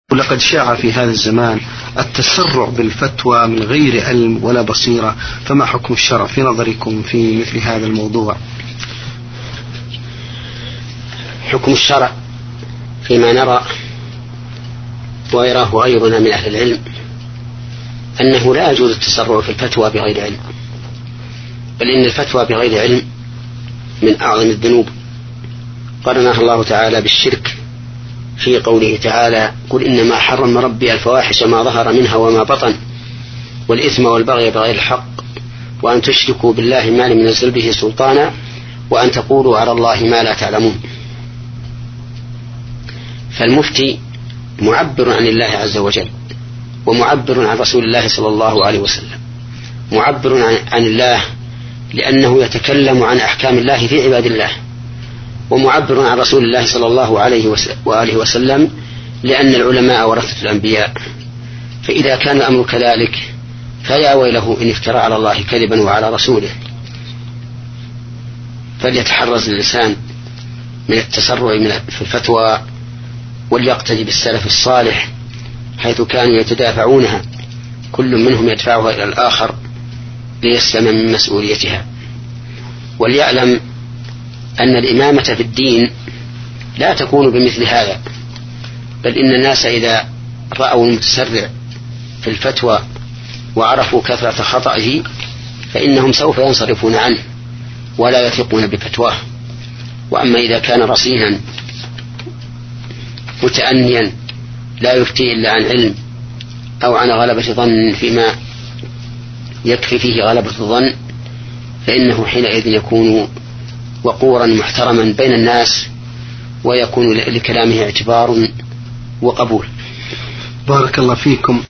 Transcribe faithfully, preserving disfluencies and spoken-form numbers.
ولقد شاع في هذا الزمان التسرع بالفتوى من غير علم ولا بصيرة، فما حكم الشرع في نظركم في مثل هذا الموضوع؟ حكم الشرع فيما نرى ويراه غيرنا من أهل العلم أنه لا يجوز التسرع في الفتوى بغير علم، بل إن الفتوى بغير علم من أعظم الذنوب. قرنها الله تعالى بالشرك في قوله تعالى: قل إنما حرم ربي الفواحش ما ظهر منها وما بطن والإثم والبغي بغير الحق وأن تشركوا بالله ما لم ينزل به سلطانا وأن تقولوا على الله ما لا تعلمون. فالمفتي معبر عن الله عز وجل، ومعبر عن رسول الله صلى الله عليه وسلم، معبر عن الله لأنه يتكلم عن أحكام الله في عباد الله، ومعبر عن رسول الله صلى الله عليه وآله وسلم لأن العلماء ورثة الأنبياء. فإذا كان الأمر كذلك فيا ويله إن افترى على الله كذبا وعلى رسوله. فليتحرز الإنسان من التسرع في الفتوى وليقتدي بالسلف الصالح حيث كانوا يتدافعونها، كل منهم يدفعها إلى الآخر ليسلم من مسؤوليتها. وليعلم أن الإمامة في الدين لا تكون بمثل هذا، بل إن الناس إذا رأوا المتسرع في الفتوى وعرفوا كثرة خطئه فإنهم سوف ينصرفون عنه ولا يثقون بفتواه. وأما إذا كان رصينا متأنيا لا يفتي إلا عن علم أو عن غلبة ظن فيما يكفي فيه غلبة الظن، فإنه حينئذ يكون وقورا محترما بين الناس ويكون لكلامه اعتبار وقبول. بارك الله فيكم.